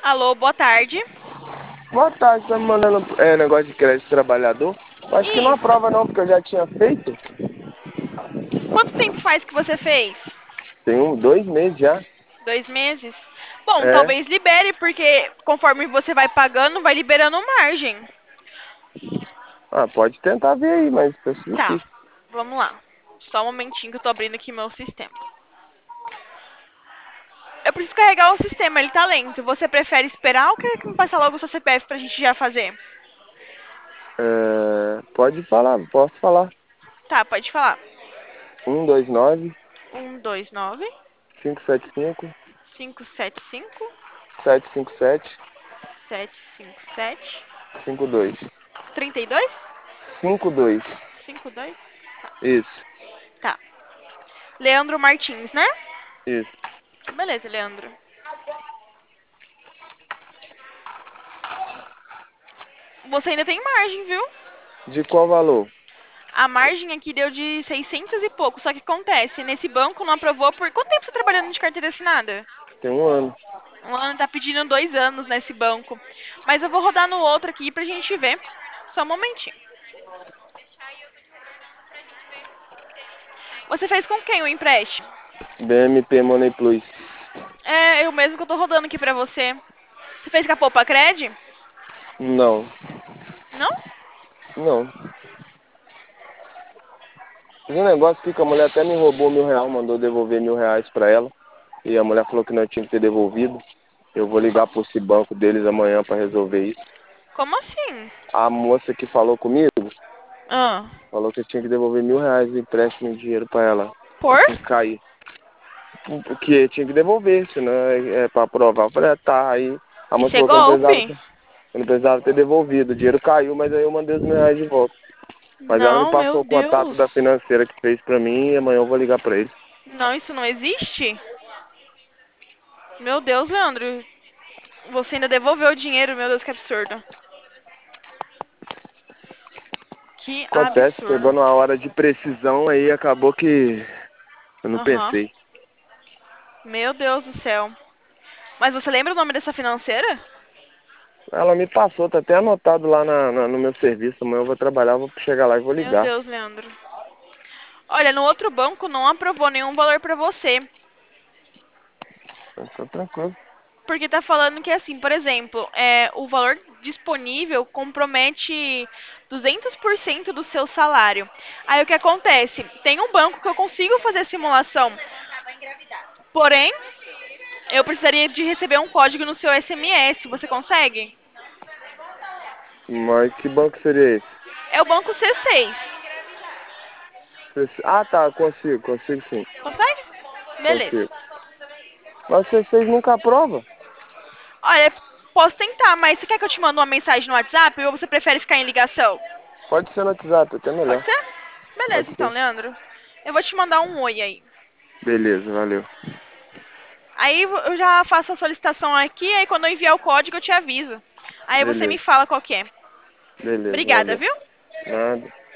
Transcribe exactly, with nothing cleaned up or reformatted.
Alô, boa tarde. Boa tarde, tá me mandando é, negócio de crédito trabalhador. Eu acho que não Isso. aprova não, porque eu já tinha feito. Quanto tempo faz que você fez? Tem um, dois meses já. Dois meses? Bom, É. talvez libere, porque conforme você vai pagando, vai liberando margem. Ah, pode tentar ver aí, mas tá Tá, difícil. vamos lá. Só um momentinho que eu tô abrindo aqui meu sistema. Eu preciso carregar o sistema, ele tá lento. Você prefere esperar ou quer que me passe logo o seu C P F pra gente já fazer? É, pode falar, posso falar. Tá, pode falar. Um, dois, nove, Um, dois, nove, cinco, sete, cinco, cinco, sete, cinco, sete, cinco, sete, sete, cinco, sete, cinco, dois. trinta e dois? Cinco, dois. Cinco, dois? Isso, Tá. Leandro Martins, né? isso. Beleza, Leandro. Você ainda tem margem, viu? De qual valor? A margem aqui deu de seiscentos e pouco. Só que acontece, nesse banco não aprovou por... Quanto tempo você tá trabalhando de carteira assinada? Tem um ano. Um ano tá pedindo dois anos nesse banco. Mas eu vou rodar no outro aqui pra gente ver. Só um momentinho. Você fez com quem o empréstimo? B M P Money Plus. É, eu mesmo que eu tô rodando aqui pra você. Você fez com a Poupa Cred? Não, Não? não. Fiz um negócio aqui que a mulher até me roubou mil reais, mandou devolver mil reais pra ela. E a mulher falou que não tinha que ter devolvido. Eu vou ligar para esse banco deles amanhã para resolver isso. Como assim? A moça que falou comigo Ah, falou que eu tinha que devolver mil reais de empréstimo de dinheiro para ela. por? Assim que cair. Porque eu tinha que devolver, senão é, é para aprovar. Eu falei, ah, tá. Aí a moça Isso é falou que eu não precisava golpe? ter, eu não precisava ter devolvido. O dinheiro caiu, mas aí eu mandei os mil reais de volta. Mas ela me Não, meu passou o contato Deus. da financeira que fez para mim e amanhã eu vou ligar para ele. Não, isso não existe? Meu Deus, Leandro. Você ainda devolveu o dinheiro, meu Deus, que absurdo. Que Acontece, absurdo. chegou numa hora de precisão, aí acabou que eu não Aham. pensei. Meu Deus do céu. Mas você lembra o nome dessa financeira? Ela me passou, tá até anotado lá na, na- no meu serviço. Amanhã eu vou trabalhar, vou chegar lá e vou Meu ligar. Deus, Leandro. Olha, no outro banco não aprovou nenhum valor pra você. Eu tô tranquilo. Porque tá falando que, assim, por exemplo, é, o valor disponível compromete duzentos por cento do seu salário. Aí o que acontece? Tem um banco que eu consigo fazer simulação. Porém, eu precisaria de receber um código no seu S M S. Você consegue? Mas que banco seria esse? É o banco C seis. Esse- Ah, tá, consigo, consigo sim. Consegue? Beleza. Consigo. Mas vocês nunca aprova? Olha, posso tentar, mas você quer que eu te mande uma mensagem no WhatsApp ou você prefere ficar em ligação? Pode ser no WhatsApp, até Pode melhor. ser? Beleza, Pode então, ser. Leandro. Eu vou te mandar um oi aí. Beleza, valeu. Aí eu já faço a solicitação aqui, aí quando eu enviar o código eu te aviso. Aí você me Beleza, fala qual que é. beleza, Obrigada, valeu. viu? Nada.